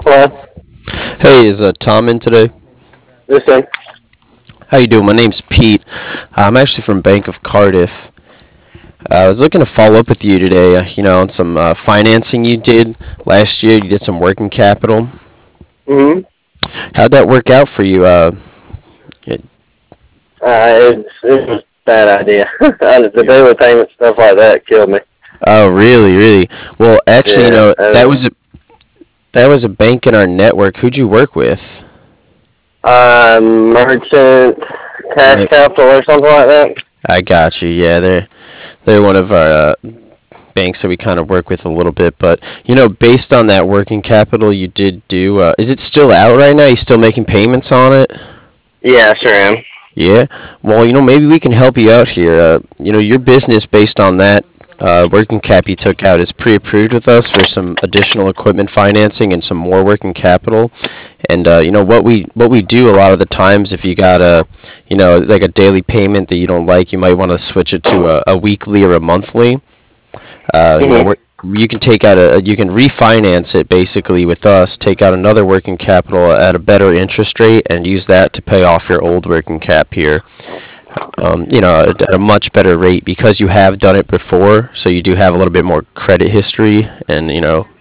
Hello, Hey, is Tom in today? this thing. How you doing? My name's Pete. I'm actually from Bank of Cardiff. I was looking to follow up with you today. On some financing you did last year. You did some working capital. Mm-hmm. How'd that work out for you? It- It was a bad idea. The daily payment stuff like that killed me. oh, really, really? Well, actually, Yeah. that was a bank in our network. Who'd you work with? Merchant cash Mer- capital or something like that. I got you. Yeah, they're one of our banks that we kind of work with a little bit. But based on that working capital you did do, is it still out right now? You still making payments on it? Yeah, I sure am. Yeah. Well, maybe we can help you out here. Your business based on that working cap you took out is pre-approved with us for some additional equipment financing and some more working capital. And what we do a lot of the times, if you got like a daily payment that you don't like, you might want to switch it to a weekly or a monthly. Uh, you know, Mm-hmm. where you can take out you can refinance it basically with us, take out another working capital at a better interest rate, and use that to pay off your old working cap here. At a much better rate because you have done it before, so you do have a little bit more credit history, and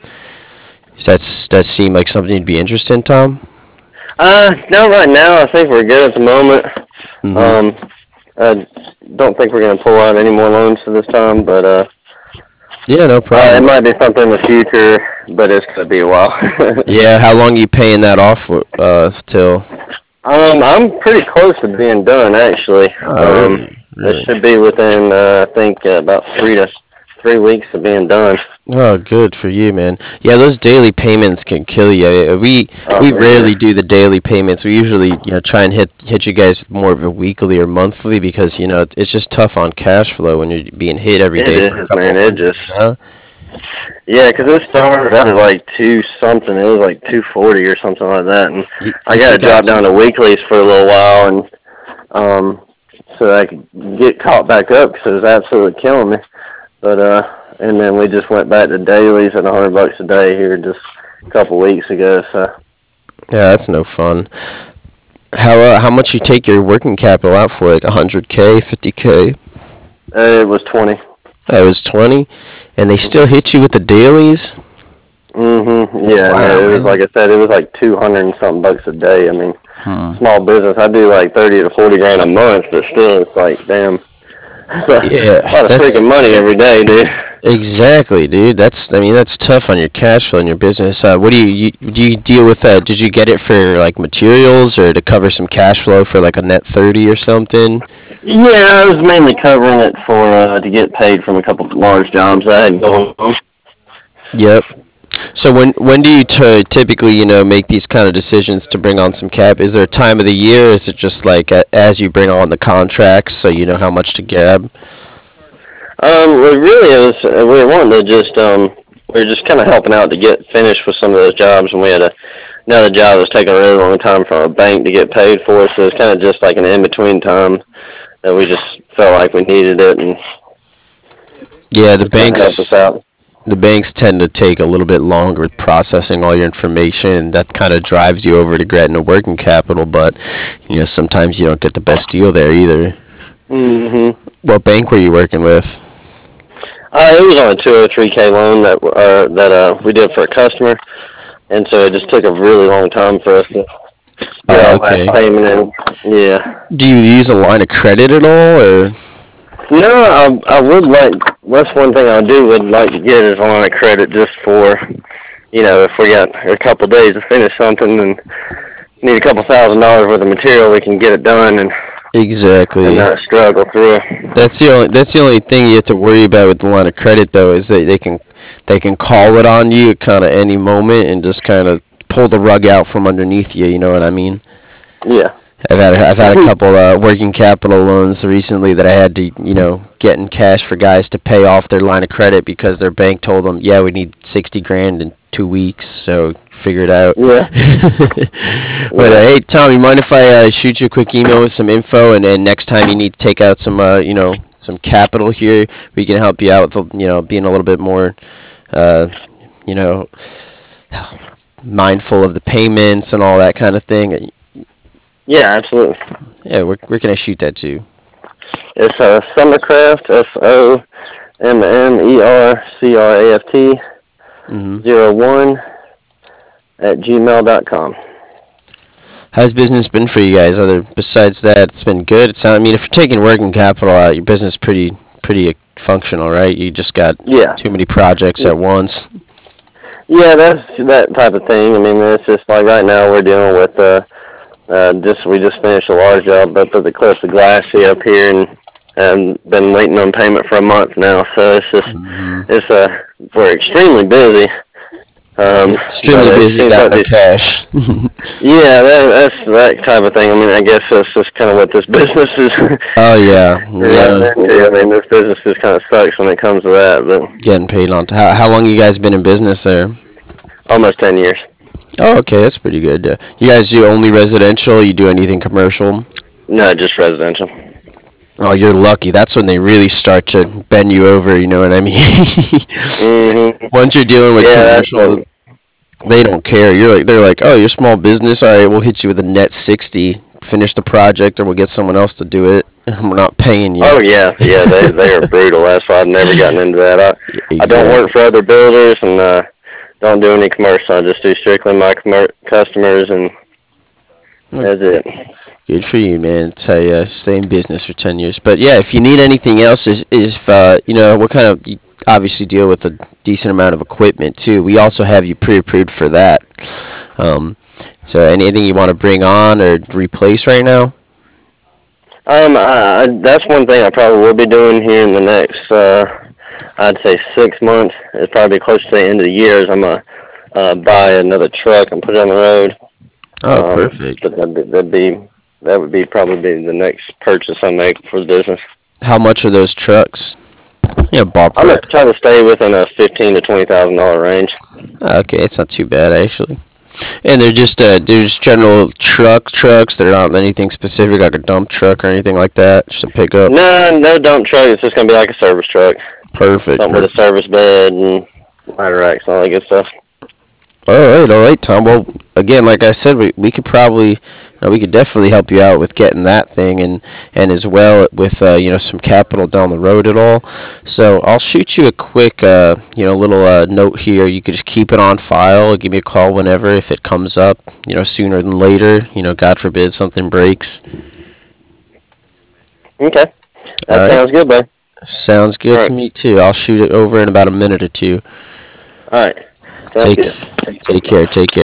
does that seem like something you'd be interested in, Tom? No, right now I think we're good at the moment. Mm-hmm. Um, I don't think we're gonna pull out any more loans for this time, but Yeah, no it problem. might be something in the future, but it's gonna be a while. Yeah, how long are you paying that off till? I'm pretty close to being done actually. Oh, really? It Really? should be within I think about 3 weeks of being done. Oh, good for you, man. Yeah, those daily payments can kill you. We Yeah. rarely do the daily payments. We usually, try and hit you guys with more of a weekly or monthly because it's just tough on cash flow when you're being hit every It day for a is, couple man. It hundred. just yeah, 'cause it started out at like two something. It was like 240 or something like that, and I You got to took out drop down to weeklies for a little while, and so I could get caught back up because it was absolutely killing me. But and then we just went back to dailies at $100 a day here just a couple weeks ago. So Yeah, that's no fun. How much you take your working capital out for? Like 100K, 50K? it was 20. That was 20, and they still hit you with the dailies. Yeah, and Wow, it was man. like I said, it was like 200 and something bucks a day. I mean, Hmm. small business. I do like 30 to 40 grand a month, but still, it's like damn, it's a Yeah, lot of that's freaking money every day, dude. exactly, dude. That's tough on your cash flow in your business. What do you deal with that? Did you get it for like materials or to cover some cash flow for like a net 30 or something? Yeah, I was mainly covering it for to get paid from a couple of large jobs I had going on. Yep. So when do you typically make these kind of decisions to bring on some cap? Is there a time of the year? Is it just like as you bring on the contracts, so you know how much to grab? Well, really, it was we were wanting to just we were just kind of helping out to get finished with some of those jobs, and we had another job that was taking a really long time from a bank to get paid for, so it was kind of just like an in between time that we just felt like we needed it, and Yeah, it kind of helped us out. the banks tend to take a little bit longer with processing all your information, and that kind of drives you over to getting a working capital. But sometimes you don't get the best deal there either. hmm What bank were you working with? It was on a 203K loan that we did for a customer, and so it just took a really long time for us to get Oh, our last okay. payment in. Yeah. Do you use a line of credit at all, or? No, I would like. That's one thing I do would like to get is a line of credit just for if we got a couple of days to finish something and need a couple $1,000s worth of material, we can get it done and Exactly. not struggle through. That's the only thing you have to worry about with the line of credit though is that they can call it on you at kind of any moment and just kind of pull the rug out from underneath you. You know what I mean? Yeah. I've had a couple working capital loans recently that I had to get in cash for guys to pay off their line of credit because their bank told them, yeah, we need 60 grand in 2 weeks, so figure it out. Yeah. But Yeah. hey, Tom, you mind if I shoot you a quick email with some info, and next time you need to take out some some capital here, we can help you out with being a little bit more uh, you know mindful of the payments and all that kind of thing? Yeah, absolutely. Yeah, where can I shoot that to? It's Summercraft, SOMMERCRAFT Hmm. 01 at gmail.com. How's business been for you guys? Other besides that, it's been good. I mean, if you're taking working capital out, your business is pretty functional, right? You just got Yeah. too many projects at once. Yeah, that's that type of thing. I mean, it's just like right now we're dealing with we just finished a large job up at the Cliffs of Glassy up here, and been waiting on payment for a month now. So Hmm. we're extremely busy. Extremely But it busy, seems got like no these, cash. yeah, that's that type of thing. I mean, I guess that's just kind of what this business is Oh yeah, running yeah. into. I mean, this business just kind of sucks when it comes to that, but Getting paid on. How long you guys been in business there? almost 10 years. Oh, okay, that's pretty good. You guys do only residential? You do anything commercial? No, just residential. Oh, you're lucky. That's when they really start to bend you over. You know what I mean? Hmm. Once you're dealing with Yeah, that's commercial, what. they don't care. They're like, oh, you're small business. All right, we'll hit you with a net 60. Finish the project, or we'll get someone else to do it. We're not paying you. Oh yeah, yeah. They are brutal. That's why I've never gotten into that. I don't work Exactly. for other builders and don't do any commercial. I just do strictly my customers, and that's it. Good for you, man. To stay in business for 10 years. But yeah, if you need anything else, is what kind of you obviously deal with a decent amount of equipment too. We also have you pre-approved for that. Um, so anything you want to bring on or replace right now? That's one thing I probably will be doing here in the next, I'd say 6 months. It's probably close to the end of the year. Is I'm gonna buy another truck and put it on the road. Oh, perfect. But that would be probably be the next purchase I make for the business. How much are those trucks? Yeah, I'm gonna ballpark. try to stay within a $15,000 to $20,000 range. Okay, it's not too bad actually. And they're just general trucks. They're not anything specific like a dump truck or anything like that. Just a pickup. No, no dump truck. It's just gonna be like a service truck, Perfect, something with a perfect. service bed and ladder racks and all that good stuff. All right, Tom. Well, again, like I said, we could probably, we could definitely help you out with getting that thing, and as well with some capital down the road at all. So I'll shoot you a quick little note here. You could just keep it on file. Give me a call whenever if it comes up. Sooner than later. God forbid something breaks. Okay, All that right. sounds good, bud. Sounds All good to right, me too. I'll shoot it over in about a minute or two. all right, sounds Take good. take care. Take care.